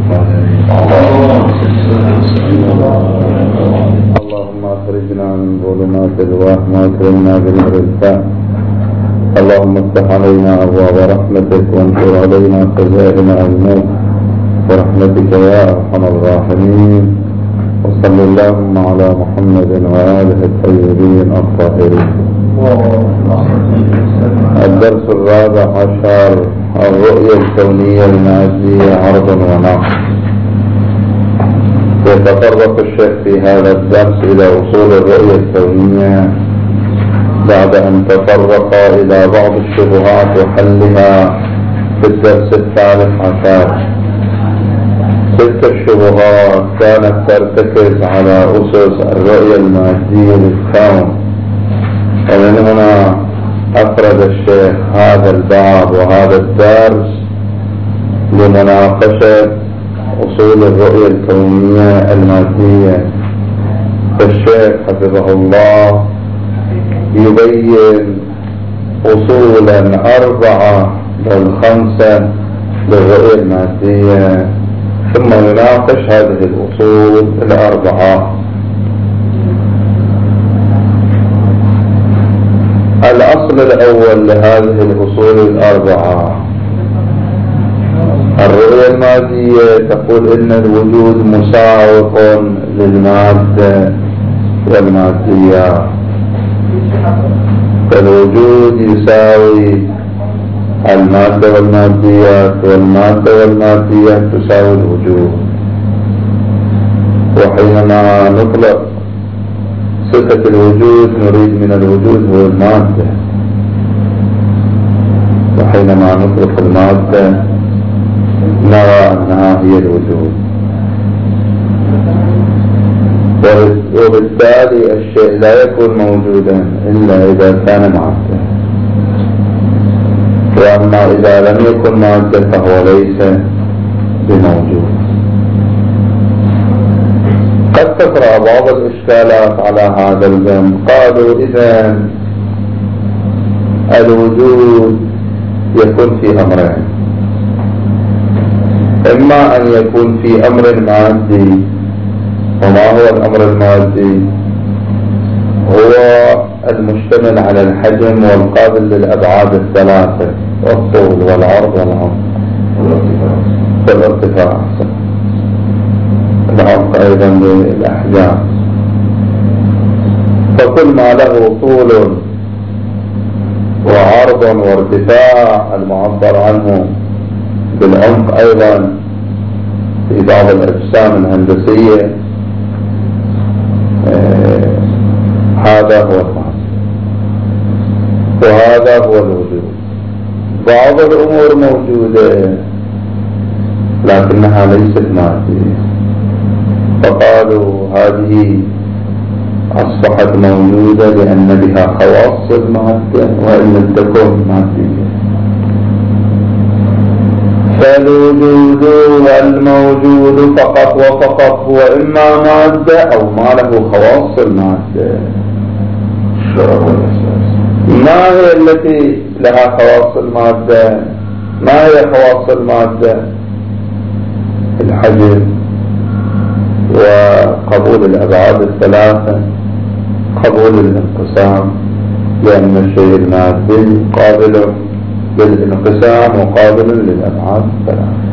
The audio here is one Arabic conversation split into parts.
اللهم اخرجنا من ظلمات الوهم واكرمنا بنور الفهم. اللهم افتح علينا ابواب رحمتك وانشر علينا خزائن علمك برحمتك يا ارحم الراحمين. وصل اللهم على محمد وآله الطيبين الطاهرين. الدرس الرابع عشر: الرؤية الكونية المادية عرض ونقد. يتطرق الشيخ في هذا الدرس إلى أصول الرؤية الكونية بعد أن تطرق إلى بعض الشبهات وحلها في الدرس الثالث عشر. تلك الشبهات كانت ترتكز على أسس الرؤية المادية للكون، ومن هنا أفرد الشيخ هذا الباب وهذا الدرس لمناقشة أصول الرؤية الكونية المادية. فالشيخ حفظه الله يبين أصولا 4 بل 5 للرؤية المادية، ثم يناقش هذه الأصول 4. الأصل الأول لهذه الأصول 4: الرؤية المادية تقول إن الوجود مساوق للمادة والماديات، فالوجود يساوي المادة والماديات، والمادة والماديات تساوي الوجود. وحينما نطلق صفة الوجود نريد من الوجود هو المادة، وحينما نطلق المادة نرى أنها هي الوجود. وبالتالي الشيء لا يكون موجودا إلا إذا كان مادة، وأما إذا لم يكن مادة فهو ليس بموجود. قد تطرأ بعض الإشكالات على هذا الجانب. قالوا إذا الوجود يكون في أمرين: إما أن يكون في أمر مادي. وما هو الأمر المادي؟ هو المشتمل على الحجم والقابل للأبعاد الثلاثة: الطول والعرض والعمق والارتفاع. العمق أيضا للأحجام. فكل ما له طول وعرض وارتفاع المعبر عنه بالعمق أيضا في بعض الأجسام الهندسية، هذا هو المعنى وهذا هو الوجود. بعض الأمور موجودة لكنها ليست مادية، فقالوا هذه أصبحت موجودة لأن بها خواص المادة وإن لم تكن مادية. فالوجود والموجود فقط وفقط هو إما مادة أو ما له خواص المادة. ما هي التي لها خواص المادة؟ ما هي خواص المادة؟ الحجم وقبول الأبعاد الثلاثة، قبول الانقسام، لأن الشيء المادي قابل للانقسام وقابل للأبعاد الثلاثة.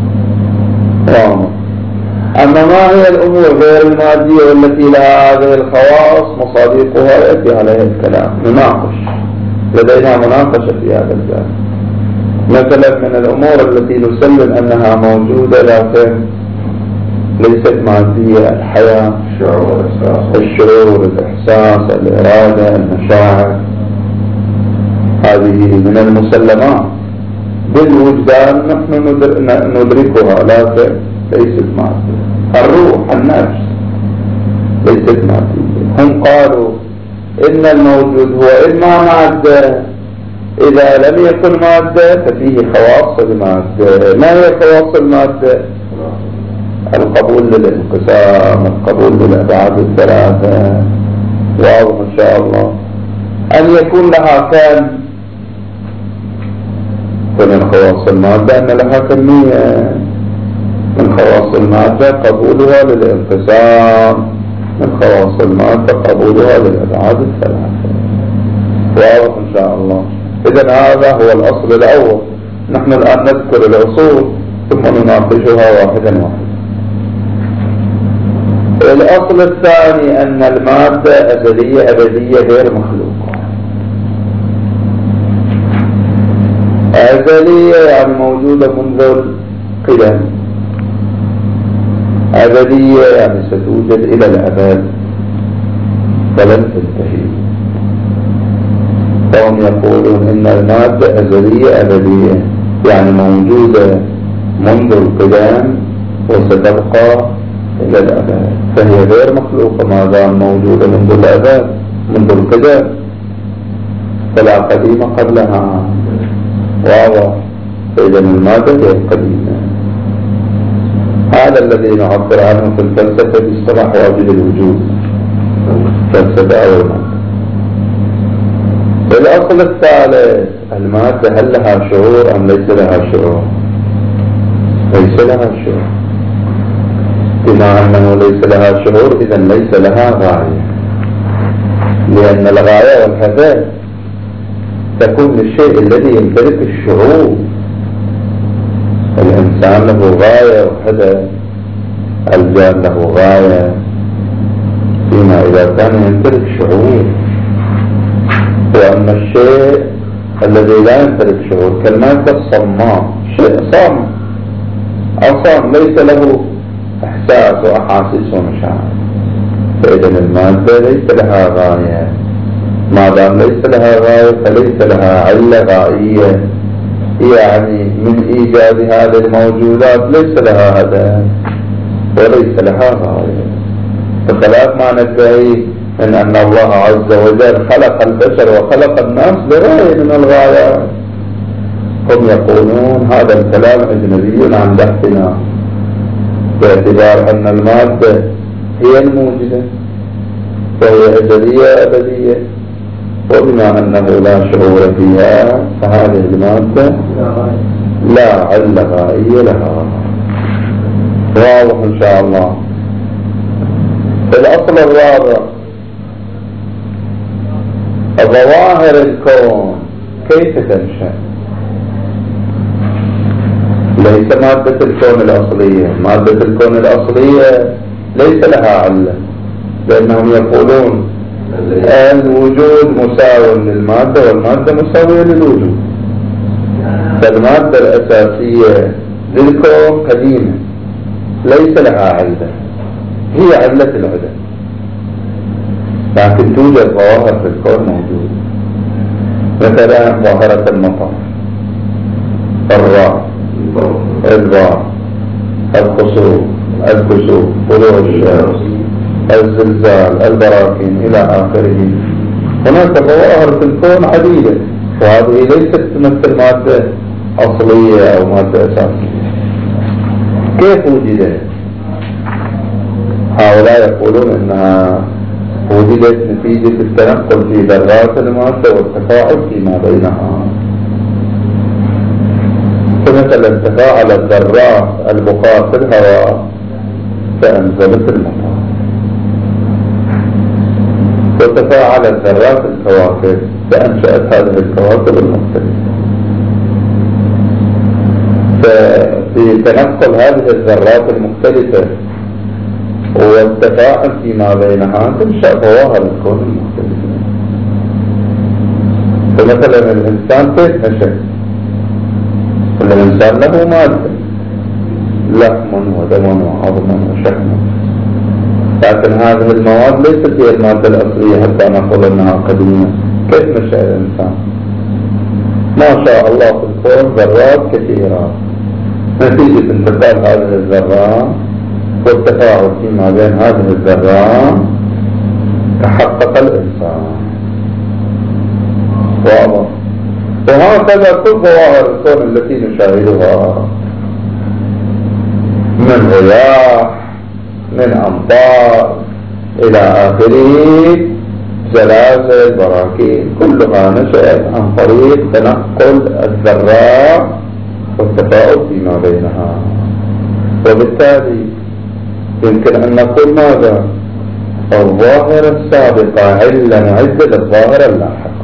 أما ما هي الأمور غير المادية والتي لها هذه الخواص مصادقها يأتي عليها الكلام. نناقش، لدينا مناقشة في هذا الجانب. مثلا من الأمور التي نسلم أنها موجودة لكن ليست مادية: الحياة، الشعور، الإحساس، الإرادة، المشاعر. هذه من المسلمات بالوجدان نحن ندركها لكن ليست مادية. الروح، النفس ليست مادية. هم قالوا إن الموجود هو إما مادة، إذا لم يكن مادة ففيه خواص المادة. ما هي خواص المادة؟ القبول للانقسام، القبول للأبعاد الثلاثة. واضح إن شاء الله. أن يكون لها كم؟ فمن خواص المادة أن لها كمية. من خواص المادة قبولها للانقسام، من خواص المادة قبولها للأبعاد الثلاثة. واضح إن شاء الله. إذن هذا هو الأصل الأول. نحن الآن نذكر الأصول ثم نناقشها واحدا واحدا. الأصل الثاني أن المادة أزلية أبدية غير مخلوقة. أزلية يعني موجودة منذ القدم، أبدية يعني ستوجد إلى الأبد فلن تنتهي. فهم يقولون إن المادة أزلية أبدية يعني موجودة منذ القدم وستبقى إلى الأبد، فهي غير مخلوقة ما دام موجودة منذ الأبد منذ القدم، فلا قديمة قبلها. واضح. فإذا المادة غير قديمة. هذا الذي نعبر عنه في الفلسفة باصطلاح واجب الوجود، فلسفة أو المادة. الأصل الثالث المادة هل لها شعور أم ليس لها شعور؟ ليس لها شعور. بما أنه ليس لها شعور إذن ليس لها غاية، لأن الغاية والهدف تكون للشيء الذي يمتلك الشعور. الإنسان له غاية وهدف، الجان له غاية، فيما إذا كان يمتلك شعور. وأما الشيء الذي لا يمتلك شعور كالمادة الصماء، شيء صام أصام ليس له إحساس وأحاسيس ومشاعر، فإذا المادة ليس لها غاية. ما دام ليس لها غاية فليس لها علة غائية، يعني من إيجاد هذه الموجودات ليس لها هدف وليس لها غاية، بخلاف ما ندعي من أن الله عز وجل خلق البشر وخلق الناس لغاية من الغايات. هم يقولون هذا الكلام أجنبي عن بحثنا، باعتبار أن المادة هي الموجودة وهي أزلية أبدية، وبما أنه لا شعور فيها فهذه المادة لا علة غائية لها. واضح إن شاء الله. الأصل الرابع ظواهر الكون كيف تنشأ؟ ليس مادة الكون الأصلية. مادة الكون الأصلية ليس لها علة، لأنهم يقولون الوجود مساو للمادة والمادة مساوية للوجود. فالمادة الأساسية للكون قديمة ليس لها علة، هي علة العدم، لكن توجد ظواهر في الكون موجودة، مثلا ظاهرة المطر، الرعد، البرق، الخسوف، الكسوف، طلوع الشمس، الزلزال، البراكين إلى آخره. هناك ظواهر في الكون عديدة، وهذه ليست تمثل مادة أصلية أو مادة أساسية. كيف وجدت؟ هؤلاء يقولون أنها وجدت نتيجة التنقل في ذرات المادة والتفاعل فيما بينها. فمثلا تفاعل الذرات البخار في الهواء فأنزلت المطر، وتفاعلت ذرات الكواكب فأنشأت هذه الكواكب المختلفة. ففي تنقل هذه الذرات المختلفة والتفاعل فيما بينها تنشأ ظواهر الكون المختلفة. فمثلا الإنسان كيف نشأ؟ الإنسان له مادة، لحم ودم وعظم وشحم، لكن هذه المواد ليست هي المادة الأصلية حتى نقول أنها قديمة. كيف نشأ الإنسان؟ ما شاء الله في الكون ذرات كثيرة، نتيجة انتقال هذه الذرات والتفاعل فيما بين هذه الذرات تحقق الإنسان. واضح. وهكذا كل ظواهر الكون التي نشاهدها، من رياح، من أمطار إلى آخره، زلازل، براكين، كلها نشأت عن طريق تنقل الذرات والتفاعل فيما بينها. وبالتالي يمكن أن نقول ماذا؟ الظاهرة السابقة علة معدة للظاهرة اللاحقة،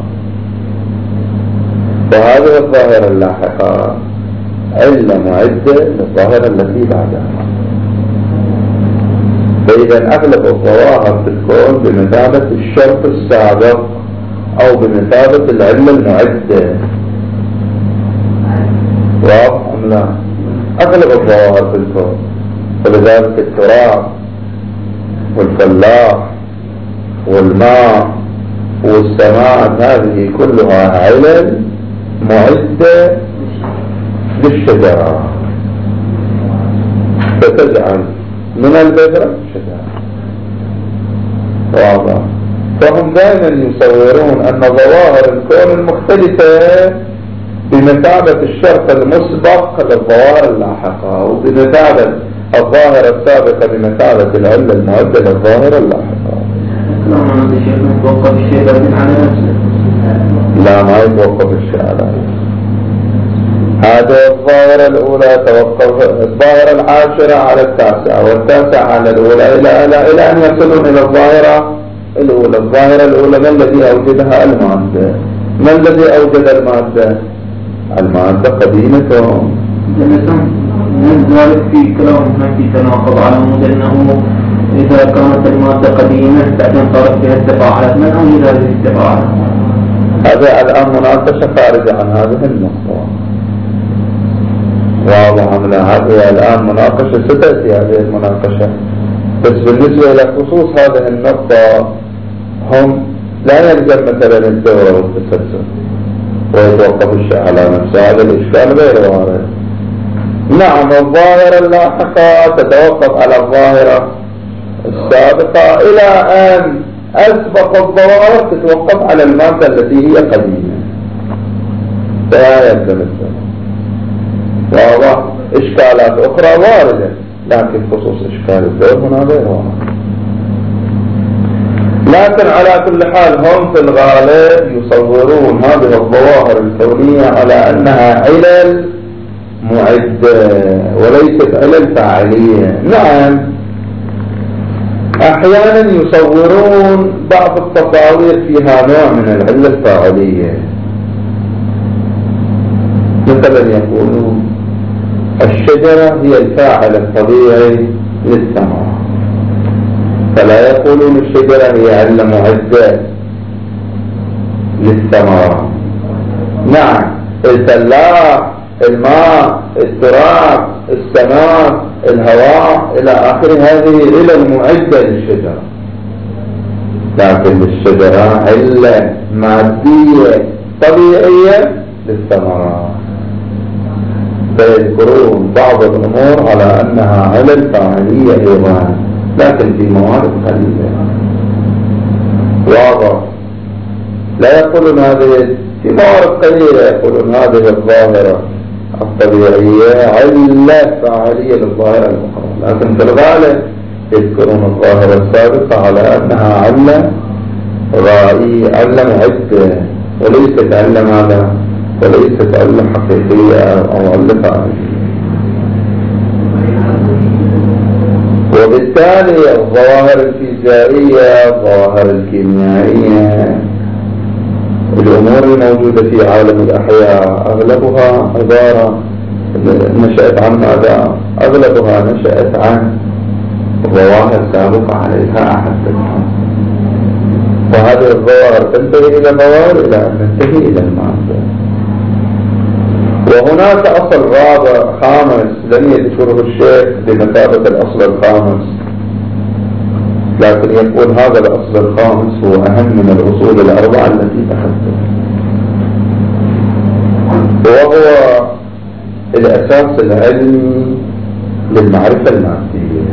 وهذه الظاهرة اللاحقة علة معدة للظاهرة التي بعدها. فإذا أغلب الظواهر في الكون بمثابة الشرط السابق أو بمثابة العلة المعدة. واضح أم لا؟ أغلب الظواهر في الكون، ولذلك التراب والفلاح والماء والسماء هذه كلها علل معدة للشجرة، فتجعل من البذرة شجرة. واضح؟ فهم دائما يصورون أن ظواهر الكون المختلفة بمثابة الشرط المسبق للظواهر اللاحقة، وبمثابة الظاهرة السابقة بمثابة العلة المعدة للظاهرة اللاحقة. لا، ما يتوقف الشيء على نفسه. هذه الظاهرة الأولى توقف، الظاهرة العاشرة على التاسعة، والتاسعة على الأولى إلى أن يصلون إلى الظاهرة الأولى. الظاهرة الأولى ما الذي أوجدها؟ المادة. ما الذي أوجد المادة؟ المادة قديمة. ذلك في كلامنا في تناقض على مود أنه إذا كانت المادة قديمة بعدين صارت فيها استفاعلات، من أوجد هذه الاستفاعلات؟ هذا الآن مناقشة خارجة عن هذه النقطة. واضح أم لا؟ هذه الآن مناقشة، ستأتي هذه المناقشة، بس بالنسبة إلى خصوص هذه النقطة هم لا يلزم مثلا الدورة والتسلسل ويتوقف الشيء على نفسه. هذا الإشكال غير وارد. نعم، الظاهرة اللاحقة تتوقف على الظاهرة السابقة إلى أن أسبق الظواهر تتوقف على المادة التي هي قديمة. لا يلزم الدورة. واضح؟ إشكالات أخرى واردة، لكن خصوص إشكال الدور هنا غير واضح. لكن على كل حال هم في الغالب يصورون هذه الظواهر الكونية على أنها علل معدة وليست علل فاعلية. نعم، أحيانا يصورون بعض التصاوير فيها نوع من العلة الفاعلية، مثلا يقولون الشجرة هي الفاعل الطبيعي للثمرة، فلا يقولون الشجرة هي علة معدة للثمرة. نعم، الفلاح، الماء، التراب، السماء، الهواء إلى آخر هذه علل معدة للشجرة، لكن الشجرة علة مادية طبيعية للثمرة. فيذكرون بعض الأمور على أنها علل فاعلية أيضا، لكن في موارد قليلة. واضح؟ لا يقولون هذه في موارد قليلة، يقولون هذه الظاهرة الطبيعية علة فاعلية للظاهرة الأخرى، لكن في الغالب يذكرون الظاهرة السابقة على أنها علة غائية، علة معدة، وليست علة ماذا؟ وليست علة حقيقية أو علة فاعلية. وبالتالي الظواهر الفيزيائية، الظواهر الكيميائية، الأمور الموجودة في عالم الأحياء أغلبها عبارة نشأت عن ماذا؟ أغلبها نشأت عن ظواهر سابقة عليها أحدثها، وهذه الظواهر تنتهي إلى مواد إلى أن تنتهي إلى المادة. وهناك أصل رابع خامس لم يذكره الشيخ بمثابة الأصل الخامس، لكن يقول هذا الأصل الخامس هو أهم من الأصول الأربعة التي تحدث، وهو الأساس العلمي للمعرفة المادية.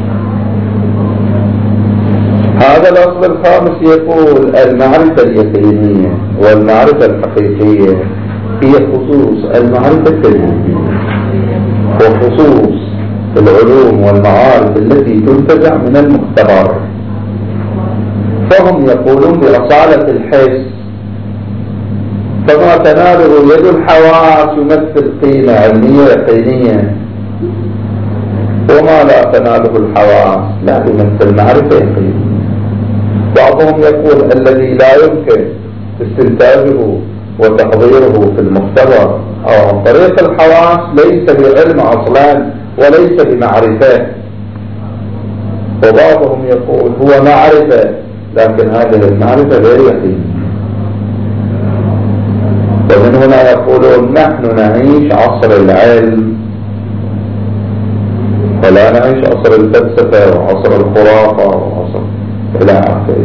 هذا الأصل الخامس يقول المعرفة اليقينية والمعرفة الحقيقية هي خصوص المعرفة التجريبية وخصوص العلوم والمعارف التي تنتزع من المختبر. فهم يقولون بأصالة الحس، فما تناله يد الحواس يمثل قيمة علمية يقينية، وما لا تناله الحواس لا يمثل معرفة يقينية. بعضهم يقول الذي لا يمكن استنتاجه وتحضيره في المختبر أو عن طريق الحواس ليس بعلم أصلا وليس بمعرفة. وبعضهم يقول هو معرفة لكن هذه المعرفة غير يقينية. ومن هنا يقولون نحن نعيش عصر العلم ولا نعيش عصر الفلسفة وعصر الخرافة وعصر إلى آخره.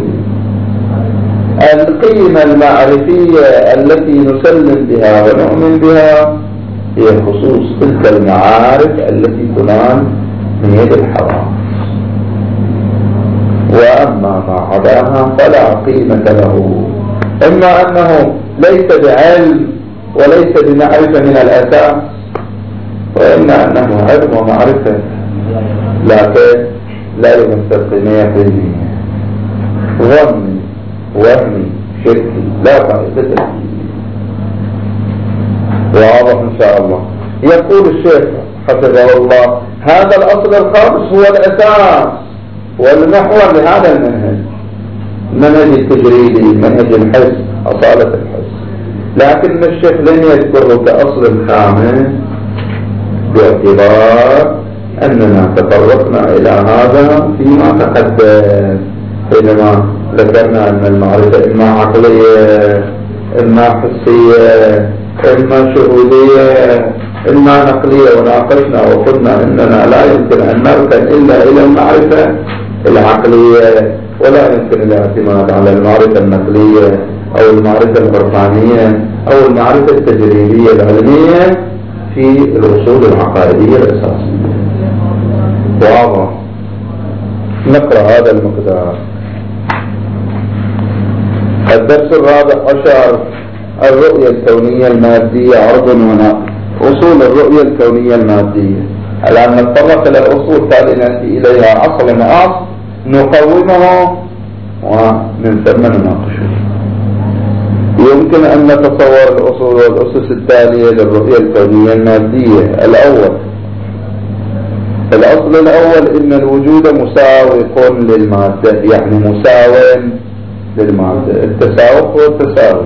القيمة المعرفية التي نسلم بها ونؤمن بها هي خصوص تلك المعارف التي تنال من يد الحواس، وأما ما عداها فلا قيمة له، إما أنه ليس بعلم وليس بمعرفة من الأساس، وإما أنه علم ومعرفة لكن لا يمثل قيمة يقينية، ظني وهمي شركي لا فائدة فيه. واضح إن شاء الله. يقول الشيخ حفظه الله هذا الأصل الخامس هو الأساس والمحور لهذا المنهج، المنهج التجريدي، منهج الحس، أصالة الحس. لكن الشيخ لن يذكره كأصل خامس باعتبار أننا تطرقنا إلى هذا فيما تقدم حينما ذكرنا أن المعرفة إما عقلية إما حسية إما شهودية إما نقلية، وناقشنا وقلنا أننا لا يمكن أن نركن إلا إلى المعرفة العقلية، ولا يمكن الاعتماد على المعرفة النقلية أو المعرفة العرفانية أو المعرفة التجريبية العلمية في الأصول العقائدية الأساسية. واضح. نقرأ هذا المقدار. الدرس الرابع عشر الرؤية الكونية المادية عرض ونقل. أصول الرؤية الكونية المادية. الآن نتطرق إلى الأصول التالية نأتي إليها أصل أصل نقومه ومن ثم نناقشه. يمكن أن نتصور الأصول والأسس التالية للرؤية الكونية المادية. الأصل الأول إن الوجود مساوق للمادة، يعني مساو للمادة. التساوق هو التساوي.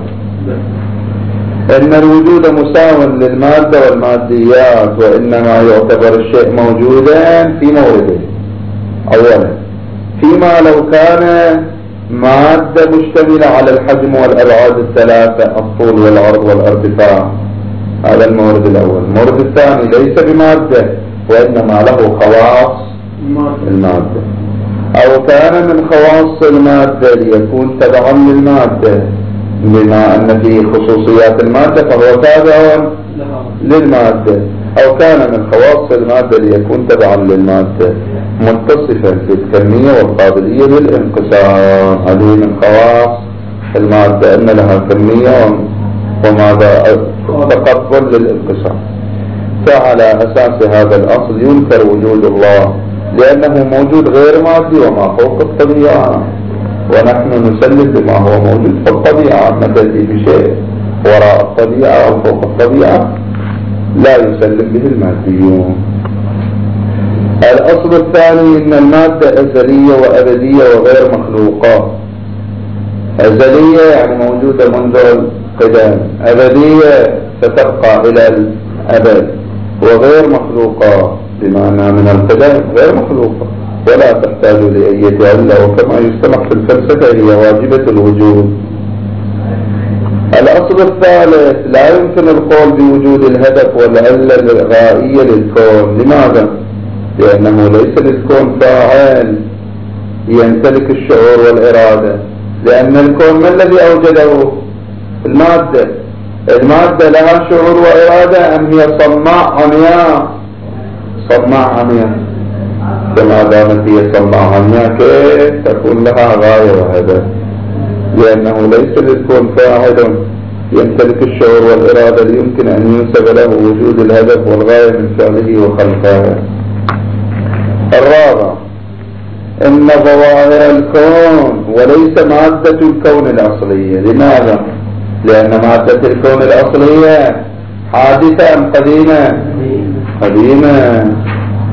إن الوجود مساو للمادة والماديات، وإنما يعتبر الشيء موجودا في موردين. أولا فيما لو كان مادة مشتملة على الحجم والأبعاد الثلاثة، الطول والعرض والارتفاع، هذا المورد الأول. المورد الثاني ليس بمادة وإنما له خواص المادة، أو كان من خواص المادة ليكون تبعا للمادة، بما أن فيه خصوصيات المادة فهو تابع للمادة، أو كان من خواص المادة ليكون تبعا للمادة متصفا بالكمية والقابلية للانقسام. هذه من خواص المادة أن لها كمية وماذا تقبل للانقسام. فعلى أساس هذا الأصل ينكر وجود الله لأنه موجود غير مادي وما فوق الطبيعة، ونحن نسلم بما هو موجود في الطبيعة. ما تأتي بشيء وراء الطبيعة أو فوق الطبيعة لا يسلم به الماديون. الأصل الثاني إن المادة أزلية وأبدية وغير مخلوقة. أزلية يعني موجودة منذ القدم، أبدية ستبقى إلى الأبد، وغير مخلوقة بمعنى من القدم غير مخلوقة ولا تحتاج لأي علة، وكما يصطلح في الفلسفة هي واجبة الوجود. الأصل الثالث لا يمكن القول بوجود الهدف والعلة الغائية للكون. لماذا؟ لأنه ليس للكون فاعل يمتلك الشعور والإرادة، لأن الكون ما الذي أوجده؟ المادة. المادة لها شعور وإرادة أم هي صماء عمياء؟ صماء عمياء. فما دامت هي صماء عمياء كيف تكون لها غاية وهدف؟ لأنه ليس للكون فاعل يمتلك الشعور والإرادة ليمكن أن ينسب له وجود الهدف والغاية من فعله وخلقه. الرابع إن ظواهر الكون وليس مادة الكون الأصلية. لماذا؟ لأن مادة الكون الأصلية حادثة أم قديمة؟ قديمة.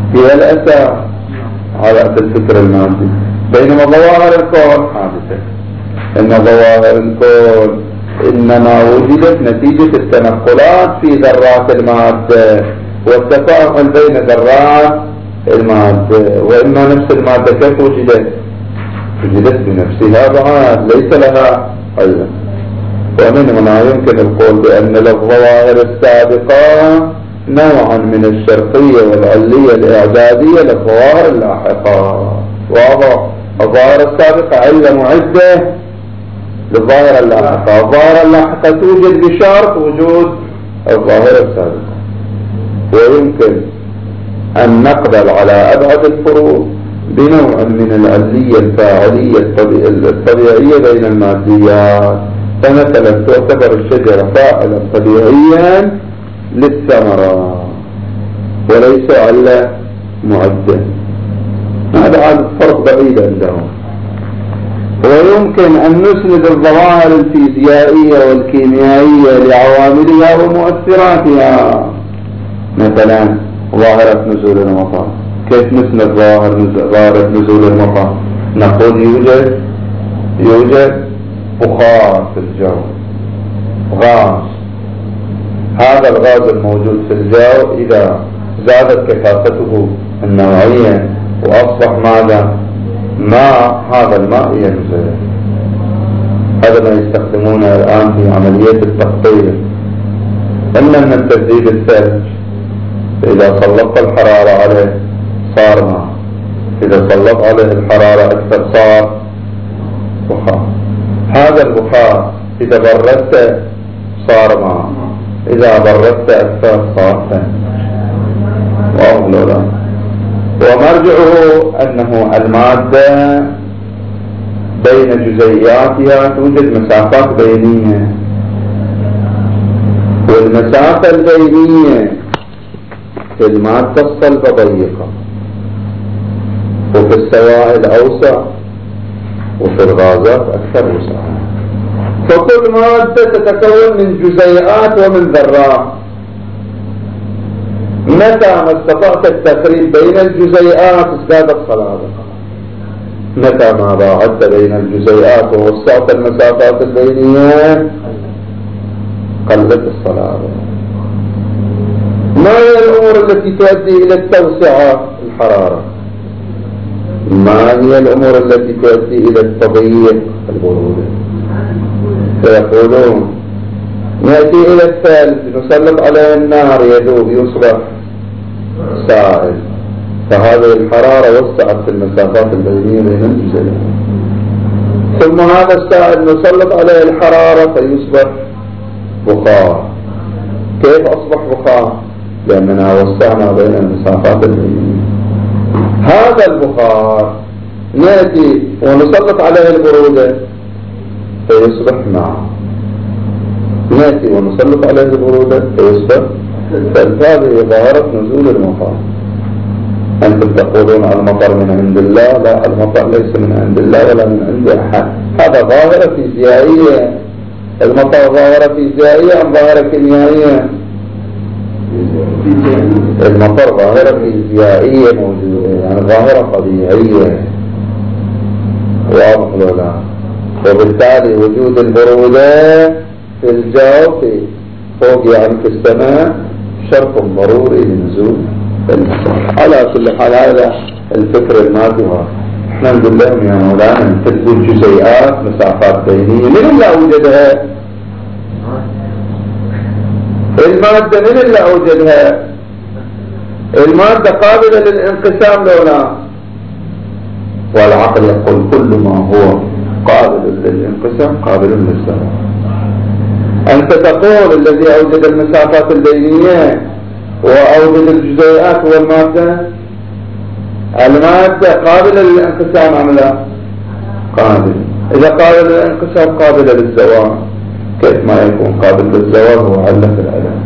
هي الأساس على الفكر المادي، بينما ظواهر الكون حادثة. إن ظواهر الكون إنما وجدت نتيجة التنقلات في ذرات المادة والتفاعل بين ذرات المادة. وإما نفس المادة كيف وجدت؟ وجدت بنفسها بعد، ليس لها حل. ومن هنا يمكن القول بأن للظواهر السابقة نوعا من الشرطية والعلية الإعدادية للظواهر اللاحقة. واضح؟ الظواهر السابقة علة معدة للظاهرة اللاحقة، الظاهرة اللاحقة توجد بشرط وجود الظاهرة السابقة. ويمكن أن نقبل على أبعد الفروق بنوع من العلية الفاعلية الطبيعية بين الماديات. فمثلا تعتبر الشجرة فاعلا طبيعيا للثمرة وليس علة معدة. هذا عاد فرق بعيد عندهم. ويمكن أن نسند الظواهر الفيزيائية والكيميائية لعواملها ومؤثراتها. مثلا ظاهرة نزول المطر، كيف نسند ظاهرة نزول المطر؟ نقول يوجد بخار في الجو، غاز. هذا الغاز الموجود في الجو إذا زادت كثافته النوعية وأصبح ماذا؟ ماء، هذا الماء ينزل. هذا ما يستخدمونه الآن في عملية التقطير. إما من تجديد الثلج، إذا سلطت الحرارة عليه صار ماء، إذا سلط عليه الحرارة أكثر صار بخار. هذا البخار إذا بردته صار ماء، إذا بردته أكثر صار ثلج. ومرجعه أنه المادة بين جزيئاتها توجد مسافات بينية، والمسافة البينية في المادة الصلبة ضيقة، وفي السوائل أوسع، وفي الغازات أكثر وسعة. فكل مادة تتكون من جزيئات ومن ذرات. متى ما استطعت التفريق بين الجزيئات ازدادت صلابة، متى ما باعدت بين الجزيئات ووسعت المسافات البينية قلت الصلابة. ما هي الأمور التي تؤدي إلى التوسعة؟ الحرارة. ما هي الأمور التي تؤدي إلى التضييق؟ البرودة. فيقولون نأتي إلى الثلج نسلط عليه النار يذوب يصبح سائل، فهذه الحرارة وسعت في المسافات البينية بين الجزيئات. ثم هذا السائل نسلط عليه الحرارة فيصبح بخار. كيف أصبح بخار؟ لأننا وسعنا بين المسافات البينية. هذا البخار نأتي ونسلط عليه البرودة فيصبح ماء، نأتي ونسلط عليه البرودة فيصبح ثلج. هذه ظاهرة نزول المطر. أنتم تقولون المطر من عند الله، لا، المطر ليس من عند الله ولا من عند أحد. هذا ظاهرة فيزيائية. المطر ظاهرة فيزيائية أم ظاهرة كيميائية؟ المطر ظاهرة فيزيائية موجودة، يعني ظاهرة طبيعية. واضح ولا؟ وبالتالي وجود البرودة في الجو في فوق يعني في السماء شرط ضروري لنزول المطر. على كل حال هذا الفكر المادي. احنا نقول لهم يا مولانا انت تقول جزيئات مسافات بينية، من اللي اوجدها؟ المادة من اللي اوجدها؟ المادة قابلة للانقسام لو لا؟ والعقل يقول كل ما هو قابل للانقسام قابل للزوال. أنت تقول الذي أوجد المسافات البينية وأوجد الجزيئات هو المادة. المادة قابلة للانقسام أم لا؟ قابل. إذا قابل للانقسام قابلة للزوال. كيف ما يكون قابل للزوال هو علة العلم.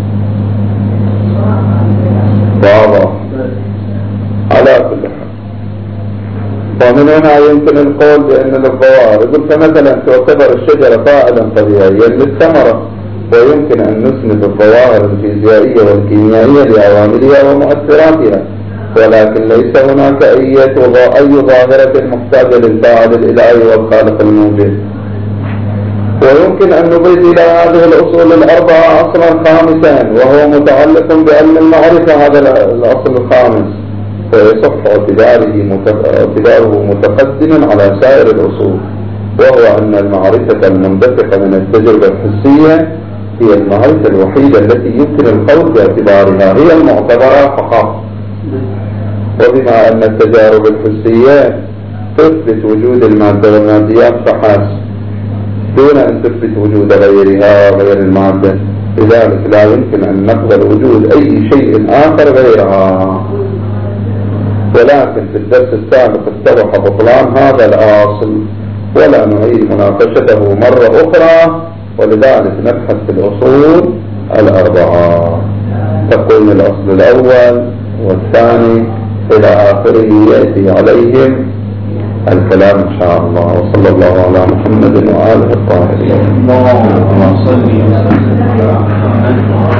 واضح. على كل حال. ومن هنا يمكن القول بأن الظواهر يقول فمثلا تعتبر الشجرة فاعلا طبيعيا للثمرة، ويمكن أن نسند الظواهر الفيزيائية والكيميائية لعواملها ومؤثراتها. ولكن ليس هناك أي ظاهرة محتاجة للفاعل الإلهي والخالق الموجود. ويمكن أن نضيف إلى هذه الأصول الأربعة أصلا خامسا وهو متعلق بعلم المعرفة. هذا الأصل الخامس فيصح اعتباره متقدما على سائر الأصول، وهو أن المعرفة المنبثقة من التجربة الحسية هي المعرفة الوحيدة التي يمكن القول باعتبارها هي المعتبرة فقط. وبما أن التجارب الحسية تثبت وجود المادة والماديات فحسب دون أن تثبت وجود غيرها وغير المادة، لذلك لا يمكن أن نقبل وجود أي شيء آخر غيرها. ولكن في الدرس السابق اتضح بطلان هذا الأصل ولا نعيد مناقشته مرة أخرى، ولذلك نبحث في الأصول الأربعة. تقول الأصل الأول والثاني إلى آخره يأتي عليهم الكلام إن شاء الله. وصلى الله على محمد وآله الطاهرين. اللهم صل وسلم على محمد.